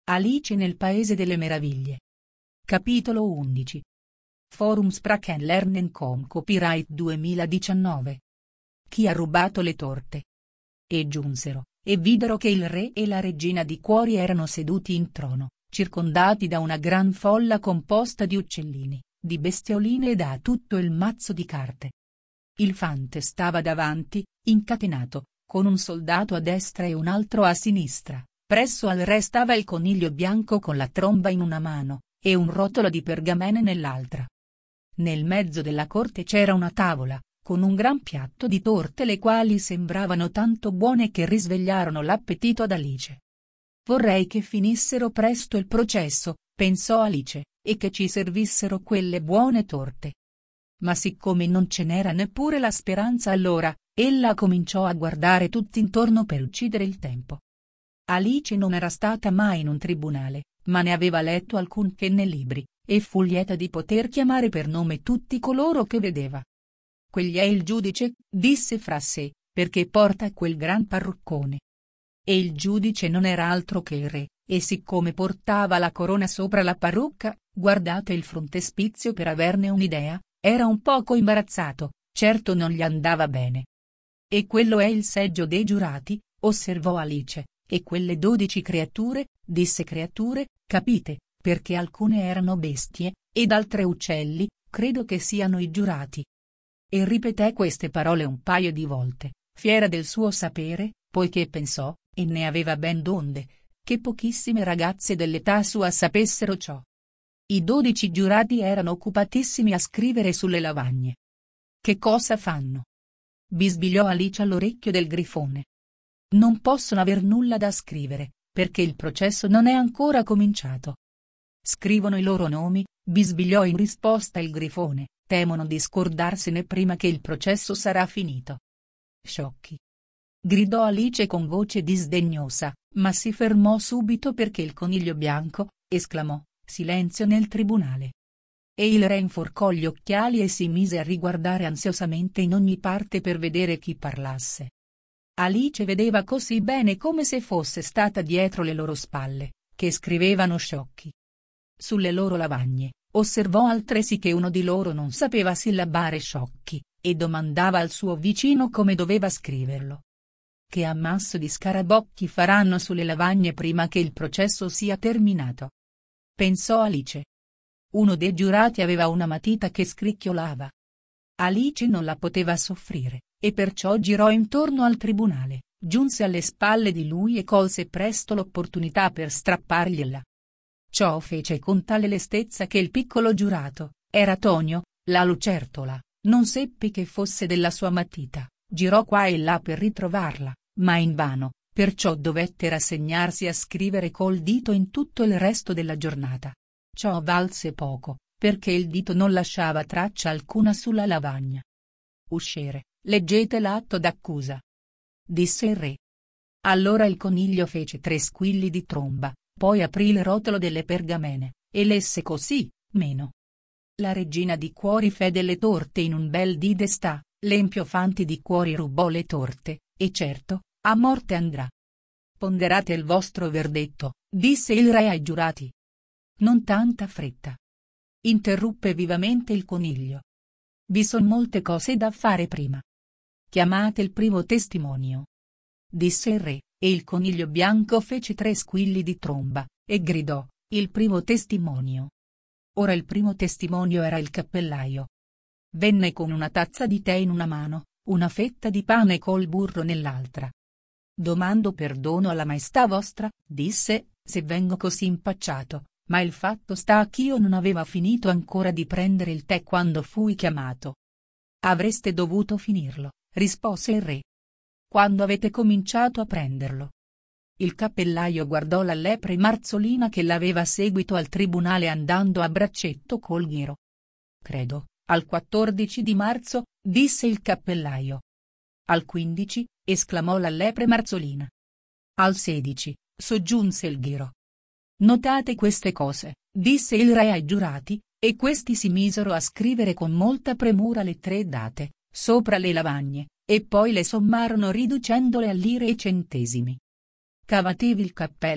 Alice nel Paese delle Meraviglie. Capitolo 11. Forum Sprachen Lernen com Copyright 2019. Chi ha rubato le torte? E giunsero, e videro che il re e la regina di cuori erano seduti in trono, circondati da una gran folla composta di uccellini, di bestioline e da tutto il mazzo di carte. Il fante stava davanti, incatenato, con un soldato a destra e un altro a sinistra. Presso al re stava il coniglio bianco con la tromba in una mano, e un rotolo di pergamene nell'altra. Nel mezzo della corte c'era una tavola, con un gran piatto di torte le quali sembravano tanto buone che risvegliarono l'appetito ad Alice. Vorrei che finissero presto il processo, pensò Alice, e che ci servissero quelle buone torte. Ma siccome non ce n'era neppure la speranza allora, ella cominciò a guardare tutt'intorno per uccidere il tempo. Alice non era stata mai in un tribunale, ma ne aveva letto alcunché nei libri, e fu lieta di poter chiamare per nome tutti coloro che vedeva. Quegli è il giudice, disse fra sé, perché porta quel gran parruccone. E il giudice non era altro che il re, e siccome portava la corona sopra la parrucca, guardate il frontespizio per averne un'idea, era un poco imbarazzato, certo non gli andava bene. E quello è il seggio dei giurati, osservò Alice. E quelle 12 creature, disse creature, capite, perché alcune erano bestie, ed altre uccelli, credo che siano i giurati. E ripeté queste parole un paio di volte, fiera del suo sapere, poiché pensò, e ne aveva ben donde, che pochissime ragazze dell'età sua sapessero ciò. I 12 giurati erano occupatissimi a scrivere sulle lavagne. Che cosa fanno? Bisbigliò Alice all'orecchio del grifone. Non possono aver nulla da scrivere, perché il processo non è ancora cominciato. Scrivono i loro nomi, bisbigliò in risposta il grifone, temono di scordarsene prima che il processo sarà finito. Sciocchi! Gridò Alice con voce disdegnosa, ma si fermò subito perché il coniglio bianco, esclamò, silenzio nel tribunale. E il re inforcò gli occhiali e si mise a riguardare ansiosamente in ogni parte per vedere chi parlasse. Alice vedeva così bene come se fosse stata dietro le loro spalle, che scrivevano sciocchi. Sulle loro lavagne, osservò altresì che uno di loro non sapeva sillabare sciocchi, e domandava al suo vicino come doveva scriverlo. Che ammasso di scarabocchi faranno sulle lavagne prima che il processo sia terminato? Pensò Alice. Uno dei giurati aveva una matita che scricchiolava. Alice non la poteva soffrire, e perciò girò intorno al tribunale, giunse alle spalle di lui e colse presto l'opportunità per strappargliela. Ciò fece con tale lestezza che il piccolo giurato, era Tonio, la lucertola, non seppe che fosse della sua matita, girò qua e là per ritrovarla, ma invano, perciò dovette rassegnarsi a scrivere col dito in tutto il resto della giornata. Ciò valse poco, perché il dito non lasciava traccia alcuna sulla lavagna. Usciere, leggete l'atto d'accusa, disse il re. Allora il coniglio fece 3 squilli di tromba, poi aprì il rotolo delle pergamene, e lesse così, meno. La regina di cuori fe delle torte in un bel dì d'està, l'empio fanti di cuori rubò le torte, e certo, a morte andrà. Ponderate il vostro verdetto, disse il re ai giurati. Non tanta fretta, interruppe vivamente il coniglio. Vi son molte cose da fare prima. Chiamate il primo testimonio, disse il re, e il coniglio bianco fece 3 squilli di tromba, e gridò, il primo testimonio. Ora il primo testimonio era il cappellaio. Venne con una tazza di tè in una mano, una fetta di pane col burro nell'altra. Domando perdono alla maestà vostra, disse, se vengo così impacciato, ma il fatto sta ch'io non aveva finito ancora di prendere il tè quando fui chiamato. Avreste dovuto finirlo, rispose il re. Quando avete cominciato a prenderlo? Il cappellaio guardò la lepre marzolina che l'aveva seguito al tribunale andando a braccetto col ghiro. Credo, al 14 di marzo, disse il cappellaio. Al 15, esclamò la lepre marzolina. Al 16, soggiunse il ghiro. Notate queste cose, disse il re ai giurati, e questi si misero a scrivere con molta premura le 3 date, sopra le lavagne, e poi le sommarono riducendole a lire e centesimi. Cavatevi il cappello,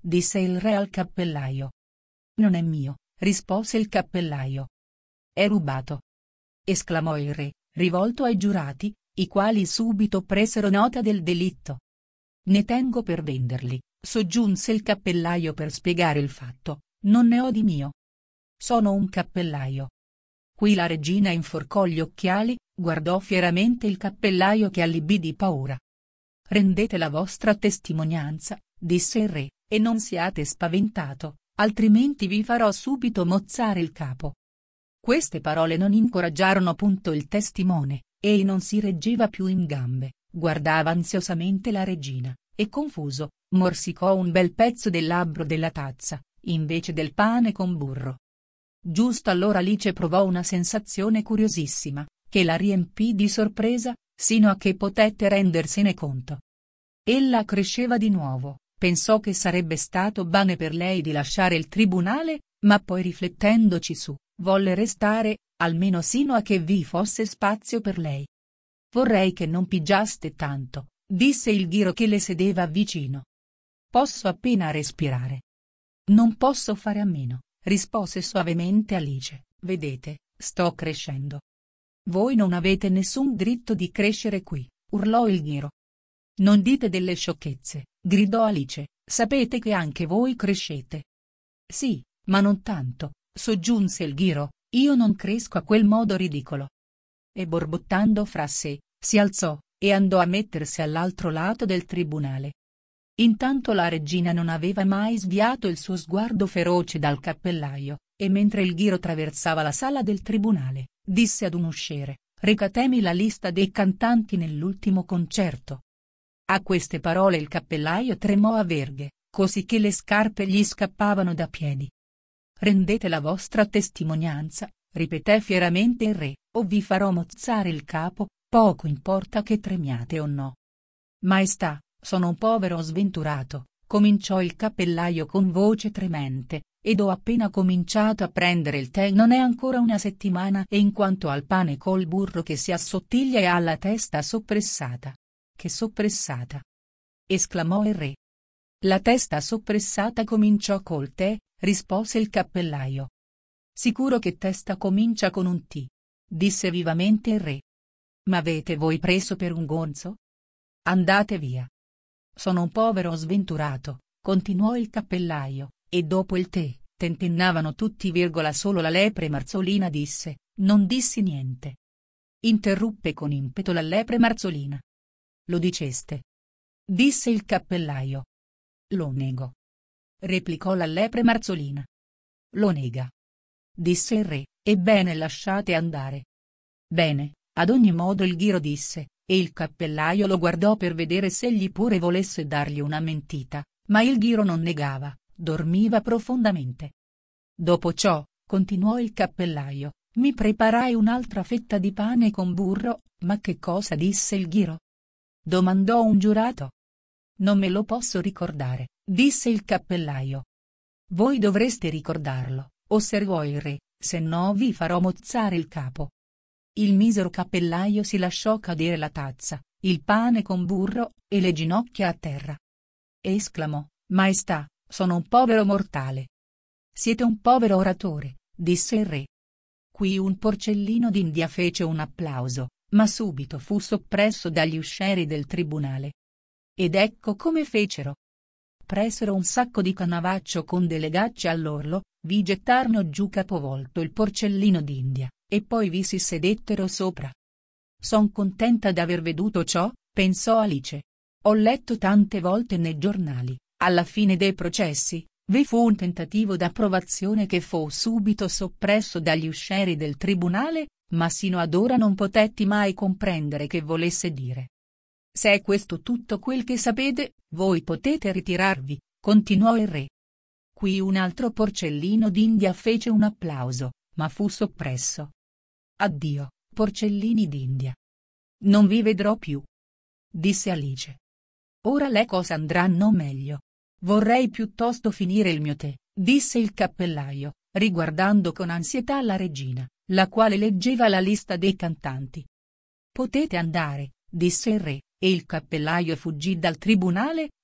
disse il re al cappellaio. Non è mio, rispose il cappellaio. È rubato. Esclamò il re, rivolto ai giurati, i quali subito presero nota del delitto. Ne tengo per venderli, soggiunse il cappellaio per spiegare il fatto, non ne ho di mio. Sono un cappellaio. Qui la regina inforcò gli occhiali, guardò fieramente il cappellaio che allibì di paura. Rendete la vostra testimonianza, disse il re, e non siate spaventato, altrimenti vi farò subito mozzare il capo. Queste parole non incoraggiarono punto il testimone, ei non si reggeva più in gambe, guardava ansiosamente la regina, e confuso, morsicò un bel pezzo del labbro della tazza, invece del pane con burro. Giusto allora Alice provò una sensazione curiosissima, che la riempì di sorpresa, sino a che potette rendersene conto. Ella cresceva di nuovo, pensò che sarebbe stato bene per lei di lasciare il tribunale, ma poi riflettendoci su, volle restare, almeno sino a che vi fosse spazio per lei. Vorrei che non pigiaste tanto, disse il ghiro che le sedeva vicino. Posso appena respirare. Non posso fare a meno, rispose soavemente Alice, vedete, sto crescendo. Voi non avete nessun diritto di crescere qui, urlò il ghiro. Non dite delle sciocchezze, gridò Alice, sapete che anche voi crescete. Sì, ma non tanto, soggiunse il ghiro, io non cresco a quel modo ridicolo. E borbottando fra sé, si alzò, e andò a mettersi all'altro lato del tribunale. Intanto la regina non aveva mai sviato il suo sguardo feroce dal cappellaio, e mentre il ghiro traversava la sala del tribunale, disse ad un usciere, recatemi la lista dei cantanti nell'ultimo concerto. A queste parole il cappellaio tremò a verghe, così che le scarpe gli scappavano da piedi. Rendete la vostra testimonianza, ripeté fieramente il re, o vi farò mozzare il capo, poco importa che tremiate o no. Maestà, sono un povero sventurato, cominciò il cappellaio con voce tremente, ed ho appena cominciato a prendere il tè, non è ancora una settimana, e in quanto al pane col burro che si assottiglia e alla testa soppressata. Che soppressata? Esclamò il re. La testa soppressata cominciò col tè, rispose il cappellaio. Sicuro che testa comincia con un T, disse vivamente il re. M'avete voi preso per un gonzo? Andate via. Sono un povero sventurato, continuò il cappellaio, e dopo il tè, tentennavano tutti, solo la lepre Marzolina disse, non dissi niente. Interruppe con impeto la lepre Marzolina. Lo diceste? Disse il cappellaio. Lo nego. Replicò la lepre Marzolina. Lo nega. Disse il re, ebbene lasciate andare. Bene, ad ogni modo il ghiro disse, e il cappellaio lo guardò per vedere se egli pure volesse dargli una mentita, ma il ghiro non negava, dormiva profondamente. Dopo ciò, continuò il cappellaio, mi preparai un'altra fetta di pane con burro, ma che cosa disse il ghiro? Domandò un giurato. Non me lo posso ricordare, disse il cappellaio. Voi dovreste ricordarlo, osservò il re, se no vi farò mozzare il capo. Il misero cappellaio si lasciò cadere la tazza, il pane con burro, e le ginocchia a terra. Esclamò, Maestà, sono un povero mortale. Siete un povero oratore, disse il re. Qui un porcellino d'India fece un applauso, ma subito fu soppresso dagli uscieri del tribunale. Ed ecco come fecero. Presero un sacco di canavaccio con delle gacce all'orlo, vi gettarono giù capovolto il porcellino d'India, e poi vi si sedettero sopra. Son contenta d'aver veduto ciò, pensò Alice. Ho letto tante volte nei giornali, alla fine dei processi, vi fu un tentativo d'approvazione che fu subito soppresso dagli uscieri del tribunale, ma sino ad ora non potetti mai comprendere che volesse dire. Se è questo tutto quel che sapete, voi potete ritirarvi, continuò il re. Qui un altro porcellino d'India fece un applauso, ma fu soppresso. Addio, porcellini d'India. Non vi vedrò più. Disse Alice. Ora le cose andranno meglio. Vorrei piuttosto finire il mio tè, disse il cappellaio, riguardando con ansietà la regina, la quale leggeva la lista dei cantanti. Potete andare, disse il re, e il cappellaio fuggì dal tribunale,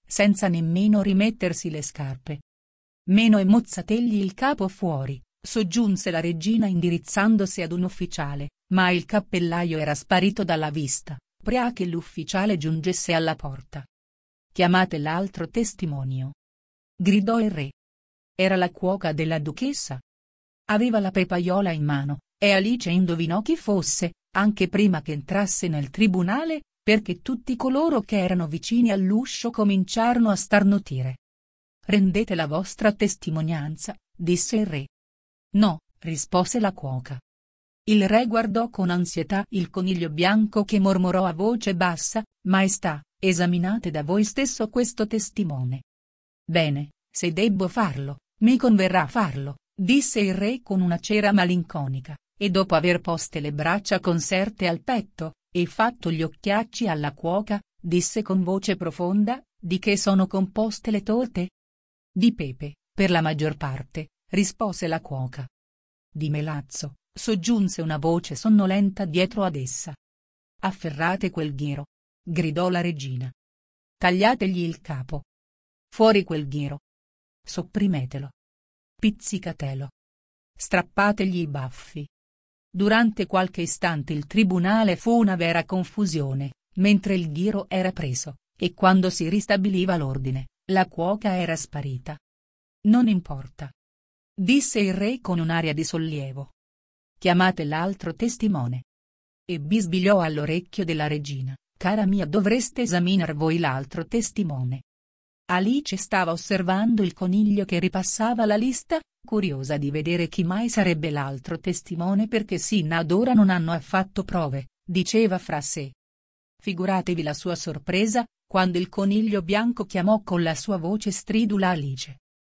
senza nemmeno rimettersi le scarpe. Meno e mozzategli il capo fuori, soggiunse la regina indirizzandosi ad un ufficiale, ma il cappellaio era sparito dalla vista, prima che l'ufficiale giungesse alla porta. Chiamate l'altro testimonio. Gridò il re. Era la cuoca della duchessa. Aveva la pepaiola in mano, e Alice indovinò chi fosse, anche prima che entrasse nel tribunale, perché tutti coloro che erano vicini all'uscio cominciarono a starnutire. Rendete la vostra testimonianza, disse il re. No, rispose la cuoca. Il re guardò con ansietà il coniglio bianco che mormorò a voce bassa: Maestà, esaminate da voi stesso questo testimone. Bene, se debbo farlo, mi converrà farlo, disse il re con una cera malinconica, e dopo aver poste le braccia conserte al petto, e fatto gli occhiacci alla cuoca, disse con voce profonda: di che sono composte le torte? Di pepe, per la maggior parte, rispose la cuoca. Di melazzo, soggiunse una voce sonnolenta dietro ad essa. Afferrate quel ghiro! Gridò la regina. Tagliategli il capo. Fuori quel ghiro! Sopprimetelo. Pizzicatelo. Strappategli i baffi. Durante qualche istante il tribunale fu una vera confusione, mentre il ghiro era preso, e quando si ristabiliva l'ordine, la cuoca era sparita. Non importa, disse il re con un'aria di sollievo. Chiamate l'altro testimone. E bisbigliò all'orecchio della regina: cara mia, dovreste esaminar voi l'altro testimone. Alice stava osservando il coniglio che ripassava la lista, curiosa di vedere chi mai sarebbe l'altro testimone, perché sino ad ora non hanno affatto prove, diceva fra sé. Figuratevi la sua sorpresa, quando il coniglio bianco chiamò con la sua voce stridula Alice.